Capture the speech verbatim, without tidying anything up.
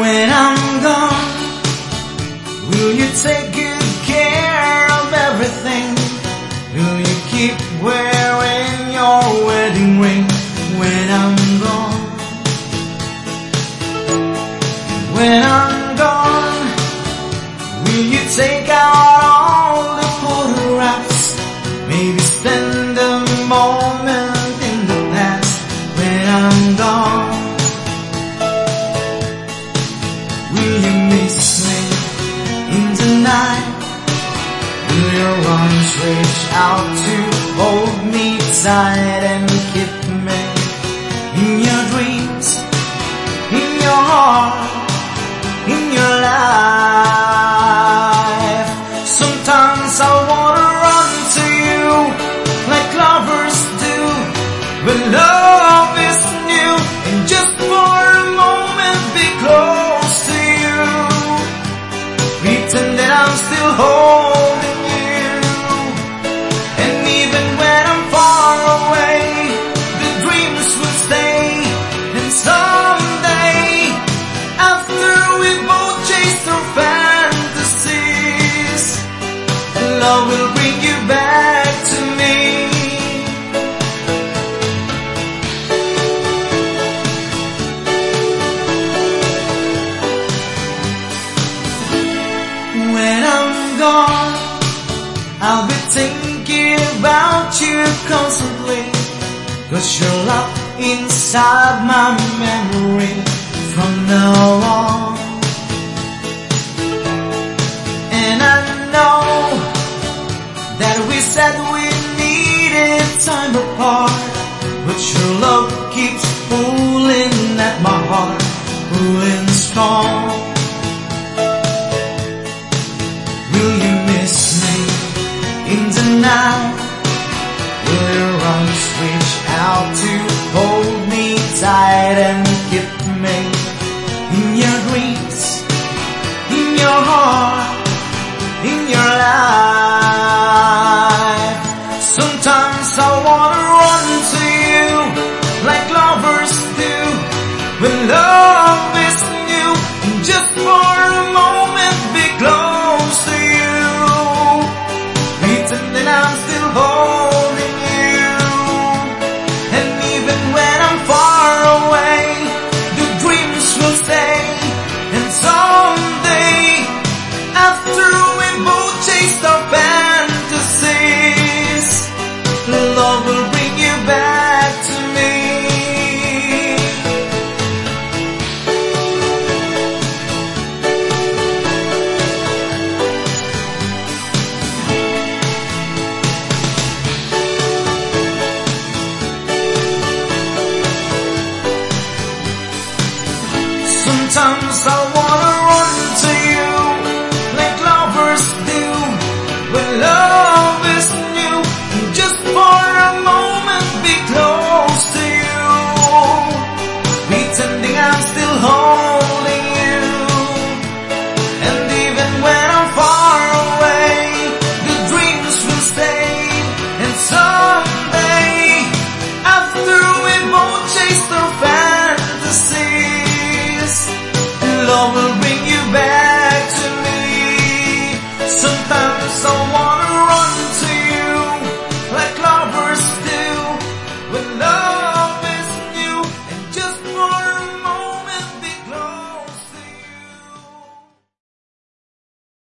When I'm gone, will you take good care of everything? Will you keep wearing your wedding ring when I'm gone? When I'm gone, will you take out all the photographs? Maybe spend a moment in the past when I'm gone. Will you miss me in the night? Will your arms reach out to hold me tight and keep me in your dreams, in your heart, in your life? Sometimes I wanna run to you like lovers do when love is new, and just for a moment be close to you, pretend that I'm still holding you. And even when I'm far away, the dreams will stay, and someday, after we both chase our fantasies, love will bring you back to me. When I'm gone, I'll be thinking about you constantly, 'cause you're locked inside my memory from now on. And I know that we said we needed time apart, but your love keeps pulling at my heart, pulling strong. Will you miss me in the night? Will your arms reach out to hold me tight and keep me in your dreams, in your heart, in your life? Sometimes I wanna run to you like lovers do when love is new, and just for a moment be close to you, pretend that I'm still holding you. And even when I'm far away, the dreams will stay, and someday, after we both chased our fantasies, love will bring you back to me. Sometimes I